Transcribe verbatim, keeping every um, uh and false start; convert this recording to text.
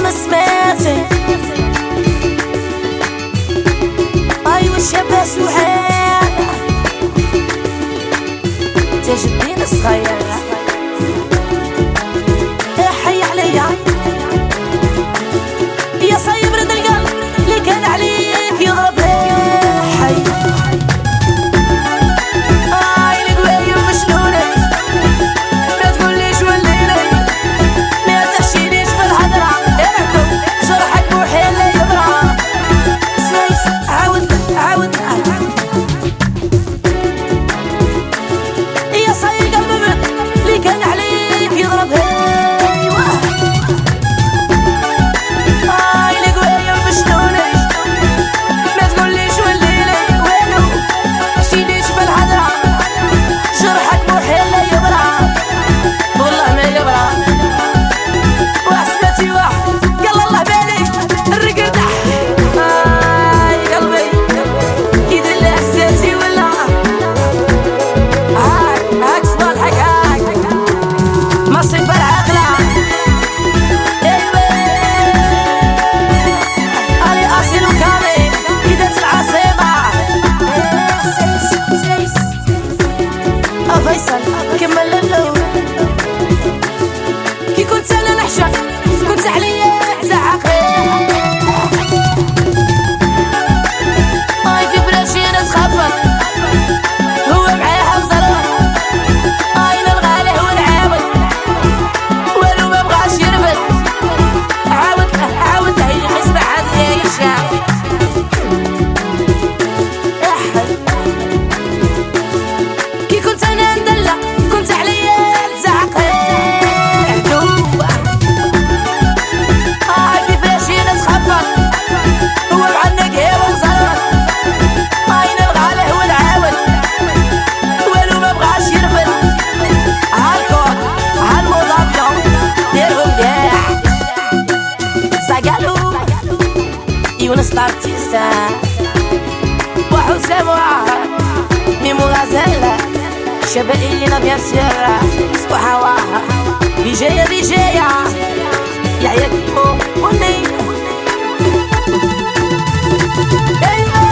وانا سمعتي ايوا الشابة سوحانة تجدين الصغيرة يا حي عليا يا صايب رد القلب اللي كان عليك يضرب حي اي القوايم مشلونة ما تقوليش وليلي ما تحشيليش في الهضرة اركب جرحك بوحي اللي يبرع سميس عاود عاود يا صايب قلب اللي كان عليك يضرب كمل اللو كي كنت انا نحشق كنت عليا زعق اي في بلاشي ناس خبط هو معاها مزرب اي نلغى له ونعاود والو ما بغاش يربد عاود عاود هي الحسبة عاد يا يشاع كي كنت انا ندلع كنت عليا تزعق عدوة هاي في فلاشي نتخبط هو معنق هي ومزرب هاي نلغى له ونعاود والو ما بغاش يرفد هالكود هالمضافيون ديرهم كاع ساقالو يونس لارتيستا وحسام واحد ميمو غزالة شبائينا بيان سيرة سبحواها بيجاية بيجاية يا يا كيمو وني